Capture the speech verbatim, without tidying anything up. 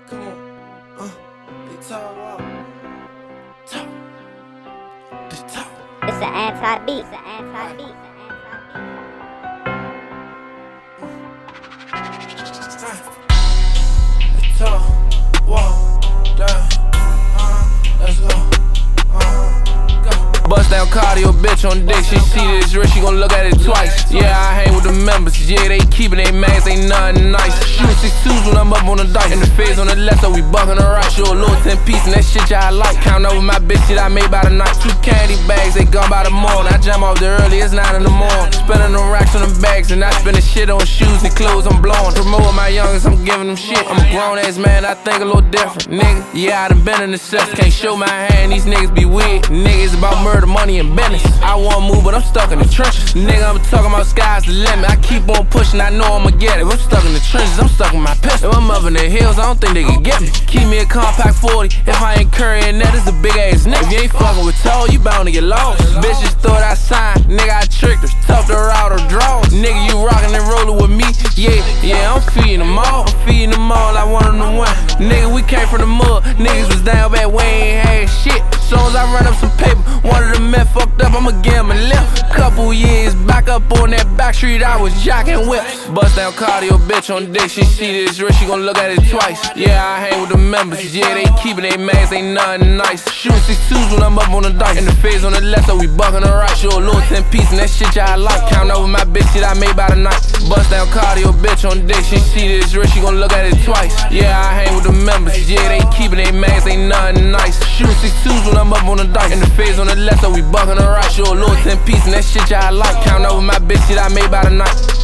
Come on, uh, they talk, walk, talk, they talk. It's an anti-beat. It's an anti-beat. They talk, walk, down, uh, let's go, uh, go. Bust down cardio, bitch on dick. She see this rich, she gon' look at it twice. Yeah, I hang with the members. Yeah, they keepin' they mags, ain't nothing nice. Shootin' six twos when I'm up on the dice. And the feds on the left, so we buckin' the right. Show a little ten piece and that shit y'all like. Count over my bitch shit I made by the night. Two candy bags, they gone by the morning. I jump off there early, it's nine in the morning. Spending them racks on them bags, and I spendin' shit on shoes and clothes I'm blowing. Promoting my youngins, I'm giving them shit. I'm a grown ass man, I think a little different, nigga. Yeah, I done been in the steps, can't show my hand, these niggas be weird. Niggas about murder, money, and business. I wanna move, but I'm stuck in the trenches. Nigga, I'm talking about sky's the limit. I keep on pushing, I know I'ma get it. If I'm stuck in the trenches, I'm stuck in my pistol. If I'm up in the hills, I don't think they can get me. Keep me a compact forty. If I ain't carrying that, it's a big ass nigga. If you ain't fucking with Toe, you bound to get lost. Bitches thought I signed, nigga, I tricked her. Toughed her out her draws. Nigga, you rockin' and rollin' with me? Yeah, yeah, I'm feeding them all. I'm feeding them all, I want them to win. Nigga, we came from the mud. Niggas was down bad, we ain't had shit. Soon as I run up some paper, one of the men fucked up, I'ma give him a lift. Couple years back up on that back street, I was jockin' whips. Bust down cardio, bitch on dick. She see this rich, she gon' look at it twice. Yeah, I hang with the members. Yeah, they keepin' they mags, ain't nothing nice. Shootin' six twos when I'm up on the dice. And the feds on the left, so we buckin' the right. Show a little ten piece and that shit y'all like. Count over my bitch shit I made by the night. Bust down cardio, bitch on dick. She see this rich, she gon' look at it twice. Yeah, I hang with the members. Yeah, they keepin' they mags, ain't nothing nice. Shootin' six twos when I'm up on the dice. And the feds on the left, so we buckin' the right. Show a little ten piece and that shit y'all like. Count over my bitch shit I made by the night.